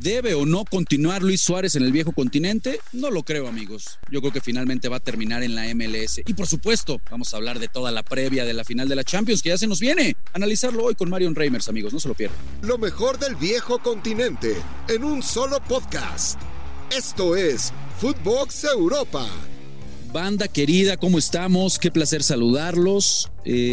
¿Debe o no continuar Luis Suárez en el viejo continente? No lo creo, amigos. Yo creo que finalmente va a terminar en la MLS. Y por supuesto, vamos a hablar de toda la previa de la final de la Champions, que ya se nos viene. Analizarlo hoy con Marion Reimers, amigos, no se lo pierdan. Lo mejor del viejo continente en un solo podcast. Esto es Footbox Europa. Banda querida, ¿cómo estamos? Qué placer saludarlos.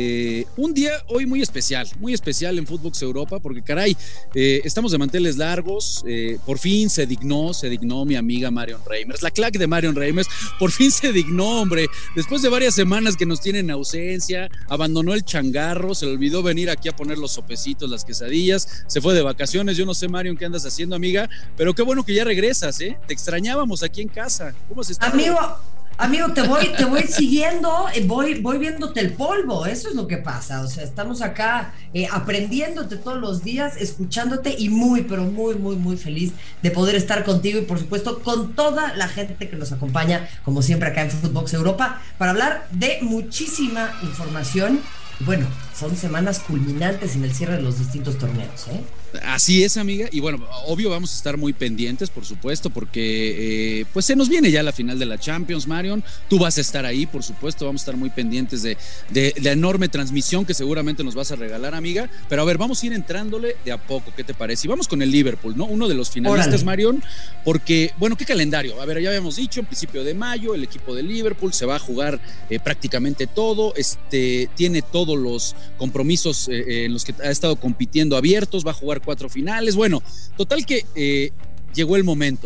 Un día hoy muy especial en Footbox Europa, porque caray, estamos de manteles largos. Por fin se dignó mi amiga Marion Reimers, la clack de Marion Reimers, por fin se dignó, hombre. Después de varias semanas que nos tienen ausencia, abandonó el changarro, se le olvidó venir aquí a poner los sopecitos, las quesadillas, se fue de vacaciones. Yo no sé, Marion, qué andas haciendo, amiga, pero qué bueno que ya regresas, ¿eh? Te extrañábamos aquí en casa. ¿Cómo has estado? Amigo, te voy siguiendo, voy viéndote el polvo, eso es lo que pasa. O sea, estamos acá aprendiéndote todos los días, escuchándote y pero muy feliz de poder estar contigo y por supuesto con toda la gente que nos acompaña, como siempre acá en Footbox Europa, para hablar de muchísima información. Bueno, son semanas culminantes en el cierre de los distintos torneos, ¿eh? Así es, amiga, y bueno, obvio vamos a estar muy pendientes, por supuesto, porque pues se nos viene ya la final de la Champions, Marion. Tú vas a estar ahí, por supuesto, vamos a estar muy pendientes de la enorme transmisión que seguramente nos vas a regalar, amiga. Pero a ver, vamos a ir entrándole de a poco, ¿qué te parece? Y vamos con el Liverpool, ¿no? Uno de los finalistas, órale, Marion, porque, bueno, ¿qué calendario? A ver, ya habíamos dicho, en principio de mayo, el equipo de Liverpool se va a jugar prácticamente todo, tiene todos los compromisos en los que ha estado compitiendo abiertos, va a jugar 4 finales. Bueno, total que llegó el momento,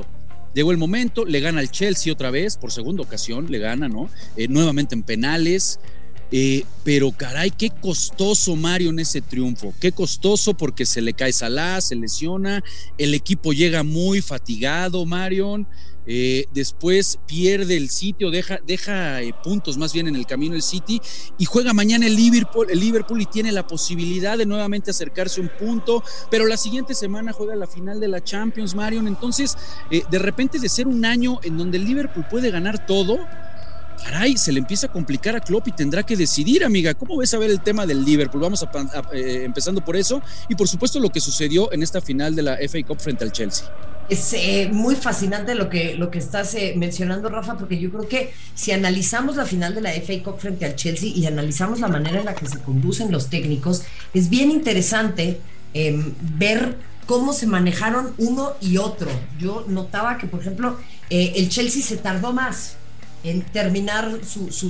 le gana al Chelsea otra vez, por segunda ocasión le gana, ¿no? Nuevamente en penales, pero caray, qué costoso, Mario, en ese triunfo, qué costoso, porque se le cae Salah, se lesiona, el equipo llega muy fatigado, Marion. Después pierde el sitio, deja puntos más bien en el camino el City, y juega mañana el Liverpool y tiene la posibilidad de nuevamente acercarse un punto, pero la siguiente semana juega la final de la Champions, Marion. Entonces, de repente, de ser un año en donde el Liverpool puede ganar todo, caray, se le empieza a complicar a Klopp y tendrá que decidir, amiga. ¿Cómo ves a ver el tema del Liverpool? Vamos empezando por eso, y por supuesto lo que sucedió en esta final de la FA Cup frente al Chelsea. Es muy fascinante lo que estás mencionando, Rafa, porque yo creo que si analizamos la final de la FA Cup frente al Chelsea y analizamos la manera en la que se conducen los técnicos, es bien interesante ver cómo se manejaron uno y otro. Yo notaba que, por ejemplo, el Chelsea se tardó más en terminar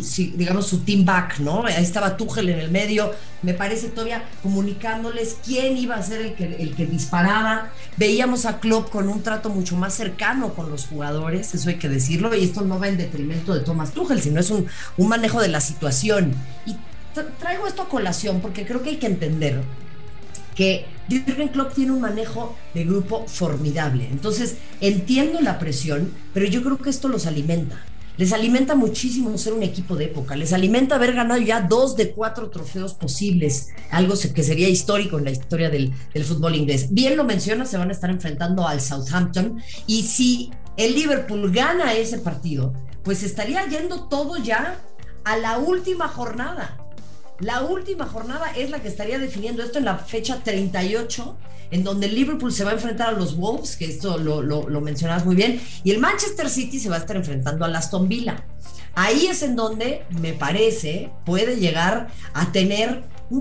su team back, ¿no? Ahí estaba Tuchel en el medio, me parece todavía comunicándoles quién iba a ser el que disparaba. Veíamos a Klopp con un trato mucho más cercano con los jugadores, eso hay que decirlo, y esto no va en detrimento de Thomas Tuchel, sino es un manejo de la situación. Y traigo esto a colación porque creo que hay que entender que Jürgen Klopp tiene un manejo de grupo formidable. Entonces, entiendo la presión, pero yo creo que esto los alimenta. Les alimenta muchísimo ser un equipo de época, les alimenta haber ganado ya 2 de 4 trofeos posibles, algo que sería histórico en la historia del fútbol inglés. Bien lo mencionas, se van a estar enfrentando al Southampton, y si el Liverpool gana ese partido, pues estaría yendo todo ya a la última jornada. La última jornada es la que estaría definiendo esto en la fecha 38, en donde el Liverpool se va a enfrentar a los Wolves, que esto lo mencionabas muy bien, y el Manchester City se va a estar enfrentando al Aston Villa. Ahí es en donde, me parece, puede llegar a tener un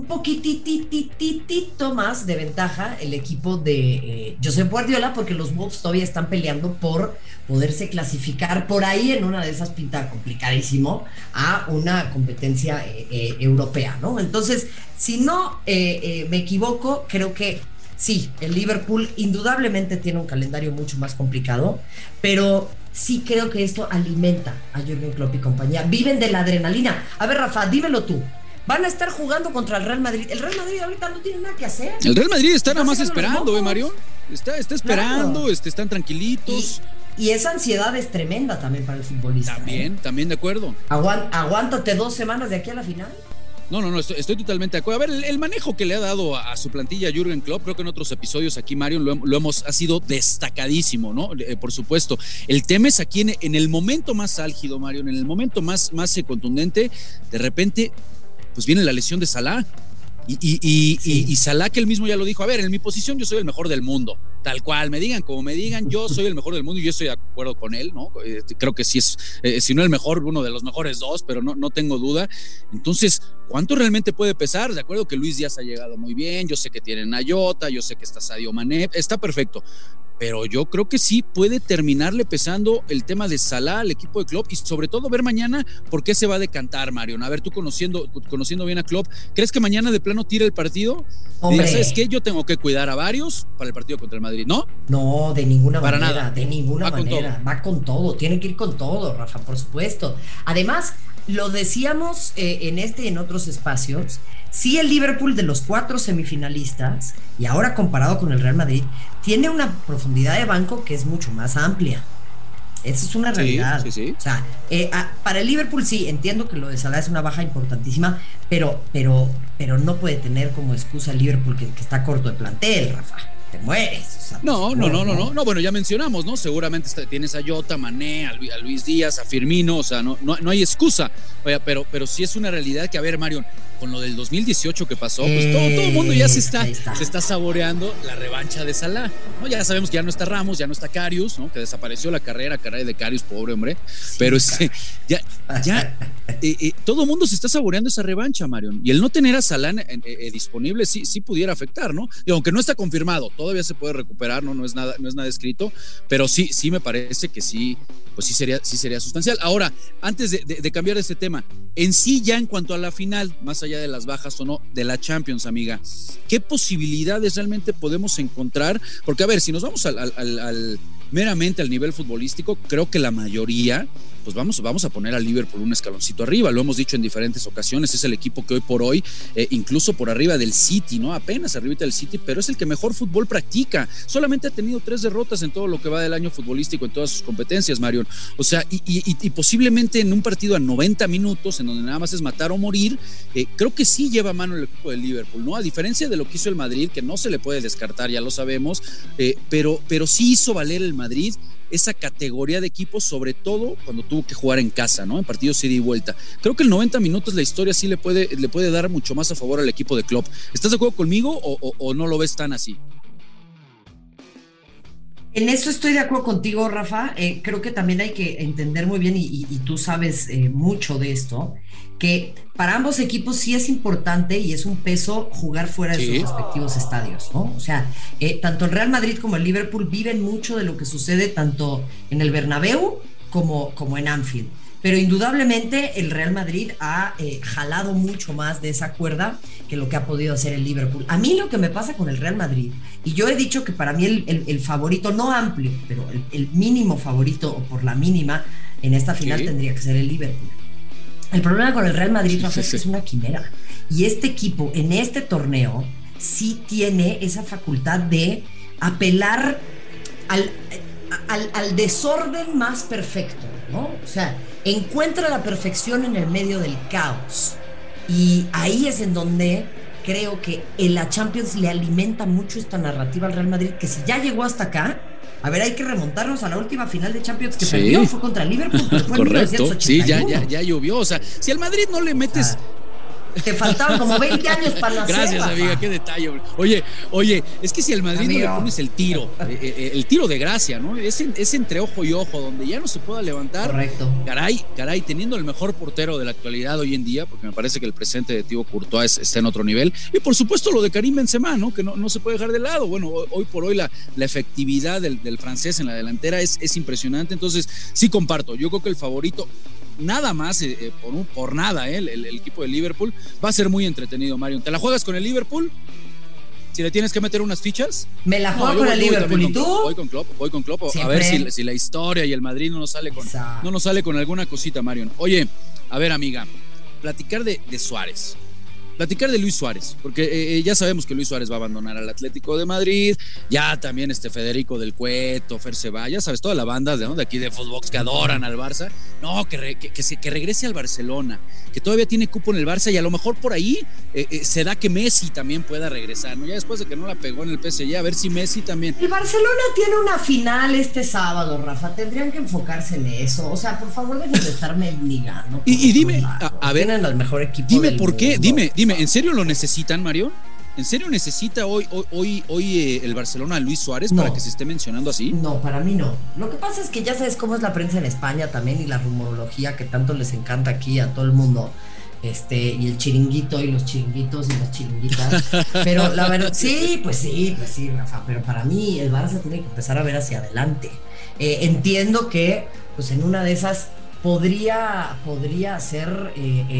poquitito más de ventaja el equipo de Josep Guardiola, porque los Wolves todavía están peleando por poderse clasificar por ahí, en una de esas pinta complicadísimo, a una competencia europea, ¿no? Entonces, si no me equivoco, creo que sí, el Liverpool indudablemente tiene un calendario mucho más complicado, pero sí creo que esto alimenta a Jürgen Klopp y compañía. Viven de la adrenalina. A ver, Rafa, dímelo tú. Van a estar jugando contra el Real Madrid. El Real Madrid ahorita no tiene nada que hacer. El Real Madrid está nada más esperando, Marion. Está esperando, claro. Están tranquilitos. Y esa ansiedad es tremenda también para el futbolista. También de acuerdo. Aguántate 2 semanas de aquí a la final. No, estoy totalmente de acuerdo. A ver, el manejo que le ha dado a su plantilla Jürgen Klopp, creo que en otros episodios aquí, Marion, ha sido destacadísimo, ¿no? Por supuesto. El tema es aquí en el momento más álgido, Marion, en el momento más contundente, de repente, pues viene la lesión de Salah. Y Salah, que él mismo ya lo dijo, a ver, en mi posición yo soy el mejor del mundo. Tal cual, me digan como me digan, yo soy el mejor del mundo y yo estoy de acuerdo con él, ¿no? Creo que sí es, si no el mejor, uno de los mejores dos, pero no tengo duda. Entonces, ¿cuánto realmente puede pesar? De acuerdo que Luis Díaz ha llegado muy bien, yo sé que tienen a Jota, yo sé que está Sadio Mané, está perfecto. Pero yo creo que sí puede terminarle pesando el tema de Salah al equipo de Klopp y sobre todo ver mañana por qué se va a decantar, Marion. A ver, tú conociendo bien a Klopp, ¿crees que mañana de plano tira el partido? Hombre. ¿Sabes qué? Yo tengo que cuidar a varios para el partido contra el Madrid, ¿no? No, de ninguna para manera, nada. de ninguna Va manera. Va con todo, tiene que ir con todo, Rafa, por supuesto. Además, lo decíamos en este y en otros espacios, sí el Liverpool de los 4 semifinalistas, y ahora comparado con el Real Madrid, tiene una profundidad de banco que es mucho más amplia. Esa es una realidad. Sí. O sea, para el Liverpool sí, entiendo que lo de Salah es una baja importantísima, pero no puede tener como excusa el Liverpool que está corto de plantel, Rafa. Te mueres. O sea, no, bueno, ya mencionamos, ¿no? Seguramente tienes a Jota, Mané, a Luis Díaz, a Firmino, o sea, no hay excusa, pero sí es una realidad que, a ver, Marion, con lo del 2018 que pasó, pues todo el mundo ya se está saboreando la revancha de Salah, ¿no? Ya sabemos que ya no está Ramos, ya no está Karius, ¿no? Que desapareció la carrera de Karius, pobre hombre, sí, pero todo el mundo se está saboreando esa revancha, Marion, y el no tener a Salah disponible sí pudiera afectar, ¿no? Y aunque no está confirmado, todavía se puede recuperar, no es nada escrito, pero sí me parece que sí, pues sí sería sustancial. Ahora, antes de cambiar este tema, en sí ya en cuanto a la final, más allá de las bajas o no, de la Champions, amiga, ¿qué posibilidades realmente podemos encontrar? Porque, a ver, si nos vamos meramente al nivel futbolístico, creo que la mayoría, pues vamos a poner al Liverpool un escaloncito arriba, lo hemos dicho en diferentes ocasiones, es el equipo que hoy por hoy, incluso por arriba del City, ¿no? Apenas arribita del City, pero es el que mejor fútbol practica, solamente ha tenido 3 derrotas en todo lo que va del año futbolístico, en todas sus competencias, Marion, o sea, y posiblemente en un partido a 90 minutos, en donde nada más es matar o morir, creo que sí lleva mano el equipo del Liverpool, ¿no? A diferencia de lo que hizo el Madrid, que no se le puede descartar, ya lo sabemos, pero sí hizo valer el Madrid esa categoría de equipos, sobre todo cuando tuvo que jugar en casa, ¿no? En partidos ida y vuelta. Creo que el 90 minutos la historia sí le puede dar mucho más a favor al equipo de Klopp. ¿Estás de acuerdo conmigo o no lo ves tan así? En eso estoy de acuerdo contigo, Rafa. Creo que también hay que entender muy bien, y tú sabes mucho de esto, que para ambos equipos sí es importante y es un peso jugar fuera de sus respectivos estadios, ¿no? O sea, tanto el Real Madrid como el Liverpool viven mucho de lo que sucede tanto en el Bernabéu como en Anfield. Pero indudablemente el Real Madrid ha jalado mucho más de esa cuerda que lo que ha podido hacer el Liverpool. A mí lo que me pasa con el Real Madrid, y yo he dicho que para mí el favorito, no amplio, pero el mínimo favorito, o por la mínima, en esta final tendría que ser el Liverpool. El problema con el Real Madrid, Rafa, es que es una quimera. Y este equipo, en este torneo, sí tiene esa facultad de apelar al desorden más perfecto, ¿no? O sea, encuentra la perfección en el medio del caos. Y ahí es en donde creo que en la Champions le alimenta mucho esta narrativa al Real Madrid, que si ya llegó hasta acá, a ver, hay que remontarnos a la última final de Champions que perdió, fue contra el Liverpool, pero fue correcto, en 1981. Sí, ya llovió, o sea, si al Madrid no le metes... Te faltaban como 20 años para nacer. Gracias, Rafa. amiga, qué detalle. Oye, es que si al Madrid no le pones el tiro de gracia, ¿no? Es entre ojo y ojo, donde ya no se pueda levantar. Correcto. Caray, teniendo el mejor portero de la actualidad hoy en día, porque me parece que el presente de Thibaut Courtois está en otro nivel. Y por supuesto lo de Karim Benzema, ¿no? Que no se puede dejar de lado. Bueno, hoy por hoy la efectividad del francés en la delantera es impresionante. Entonces, sí comparto. Yo creo que el favorito, nada más por nada, el equipo de Liverpool va a ser muy entretenido, Marion. ¿Te la juegas con el Liverpool? Si le tienes que meter unas fichas. Me la juego con el Liverpool. ¿Y tú? Voy con Klopp. Siempre. A ver si la historia y el Madrid no nos sale con alguna cosita, Marion. Oye, a ver, amiga, platicar de Suárez. Platicar de Luis Suárez, porque ya sabemos que Luis Suárez va a abandonar al Atlético de Madrid, ya también Federico del Cueto, Fer Ceballos, ya sabes, toda la banda de aquí de Footbox que adoran al Barça, que regrese al Barcelona, que todavía tiene cupo en el Barça y a lo mejor por ahí se da que Messi también pueda regresar, ¿no? Ya después de que no la pegó en el PSG, a ver si Messi también. El Barcelona tiene una final este sábado, Rafa, tendrían que enfocarse en eso, o sea, por favor dejen de estarme negando. Y dime, a ver, tienen el mejor equipo dime del por qué, mundo. dime, ¿en serio lo necesitan, Mario? ¿En serio necesita hoy el Barcelona a Luis Suárez para que se esté mencionando así? No, para mí no. Lo que pasa es que ya sabes cómo es la prensa en España también y la rumorología que tanto les encanta aquí a todo el mundo. Y el chiringuito y los chiringuitos y las chiringuitas. Pero la verdad, sí, Rafa, pero para mí el Barça tiene que empezar a ver hacia adelante. Entiendo que pues en una de esas podría ser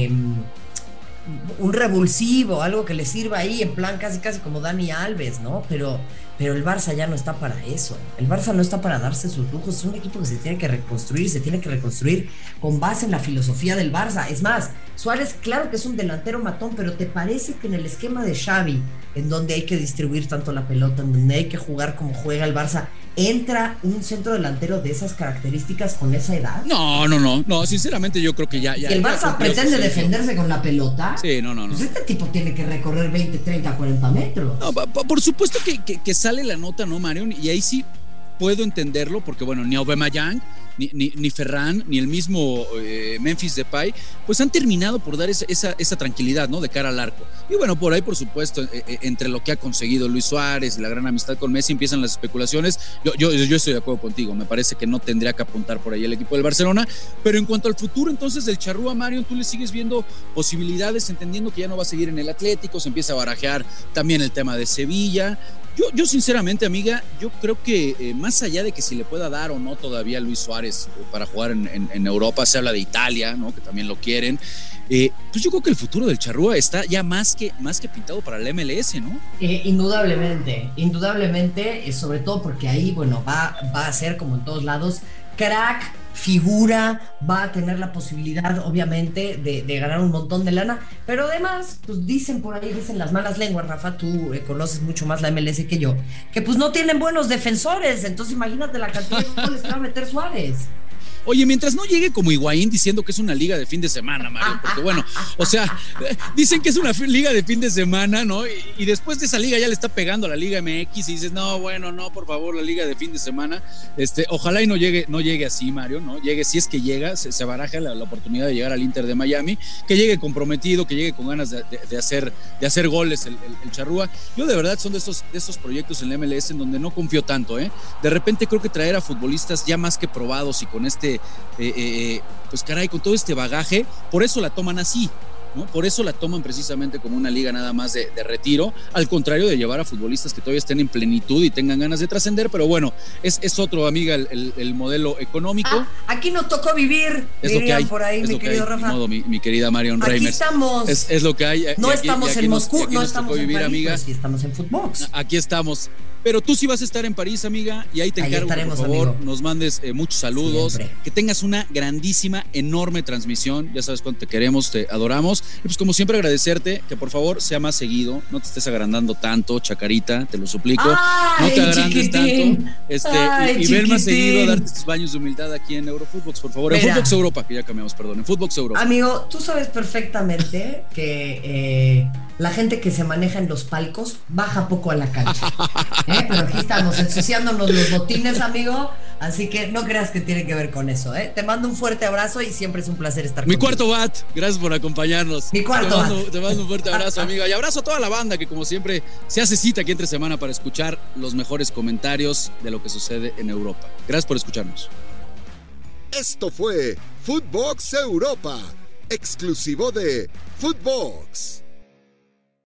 un revulsivo, algo que le sirva ahí en plan casi como Dani Alves, ¿no? Pero el Barça ya no está para eso. El Barça no está para darse sus lujos. Es un equipo que se tiene que reconstruir con base en la filosofía del Barça. Es más, Suárez, claro que es un delantero matón, pero ¿te parece que en el esquema de Xavi, en donde hay que distribuir tanto la pelota, en donde hay que jugar como juega el Barça, entra un centro delantero de esas características con esa edad? No, sinceramente yo creo que ya. Si el Barça pretende defenderse con la pelota, sí, no. Pues este tipo tiene que recorrer 20, 30, 40 metros. No, por supuesto que sale la nota, ¿no, Marion? Y ahí sí puedo entenderlo, porque bueno, ni Aubameyang, ni Ferran, ni el mismo Memphis Depay, pues han terminado por dar esa tranquilidad, ¿no? De cara al arco. Y bueno, por ahí, por supuesto, entre lo que ha conseguido Luis Suárez y la gran amistad con Messi, empiezan las especulaciones. Yo estoy de acuerdo contigo, me parece que no tendría que apuntar por ahí el equipo del Barcelona, pero en cuanto al futuro, entonces, del Charrúa, Marion, tú le sigues viendo posibilidades, entendiendo que ya no va a seguir en el Atlético, se empieza a barajear también el tema de Sevilla. Yo sinceramente, amiga, yo creo que más allá de que si le pueda dar o no todavía a Luis Suárez para jugar en Europa, se habla de Italia, ¿no? Que también lo quieren. Pues yo creo que el futuro del Charrúa está ya más que pintado para el MLS, ¿no? Indudablemente, sobre todo porque ahí, bueno, va a ser como en todos lados, crack, figura, va a tener la posibilidad, obviamente, de ganar un montón de lana, pero además, pues dicen las malas lenguas, Rafa, tú conoces mucho más la MLS que yo, que pues no tienen buenos defensores, entonces imagínate la cantidad de goles que va a meter Suárez. Oye, mientras no llegue como Higuaín diciendo que es una liga de fin de semana, Mario, porque bueno, o sea, dicen que es una liga de fin de semana, ¿no? Y después de esa liga ya le está pegando a la Liga MX y dices, no, por favor, la liga de fin de semana, ojalá y no llegue así, Mario, ¿no? Llegue, si es que llega, se baraja la oportunidad de llegar al Inter de Miami, que llegue comprometido, que llegue con ganas de hacer goles el Charrúa. Yo de verdad son de esos proyectos en la MLS en donde no confío tanto, ¿eh? De repente creo que traer a futbolistas ya más que probados y con pues caray, con todo este bagaje, por eso la toman así, ¿no? Por eso la toman precisamente como una liga nada más de retiro, al contrario de llevar a futbolistas que todavía estén en plenitud y tengan ganas de trascender, pero bueno, es otro, amiga, el modelo económico. Aquí nos tocó vivir, es lo que hay, por ahí, mi querido Rafa. Modo, mi querida Marion Reimers. Aquí estamos. Es lo que hay. No estamos en Moscú, no estamos en París, amiga. Sí estamos en Footbox. Aquí estamos. Pero tú sí vas a estar en París, amiga, y ahí te encargo, por favor, amigo, nos mandes muchos saludos, siempre, que tengas una grandísima, enorme transmisión, ya sabes cuánto te queremos, te adoramos, y pues como siempre agradecerte, que por favor sea más seguido, no te estés agrandando tanto, chacarita, te lo suplico, no te agrandes chiquitín, tanto, y ven más seguido a darte tus baños de humildad aquí en Eurofootbox, por favor, en Footbox Europa, que ya cambiamos, perdón, en Footbox Europa. Amigo, tú sabes perfectamente que la gente que se maneja en los palcos baja poco a la cancha. Pero aquí estamos ensuciándonos los botines, amigo. Así que no creas que tiene que ver con eso, ¿eh? Te mando un fuerte abrazo y siempre es un placer estar contigo. Mi cuarto bat, gracias por acompañarnos. Mi cuarto bat. Te mando un fuerte abrazo, amiga. Y abrazo a toda la banda que, como siempre, se hace cita aquí entre semana para escuchar los mejores comentarios de lo que sucede en Europa. Gracias por escucharnos. Esto fue Footbox Europa, exclusivo de Footbox.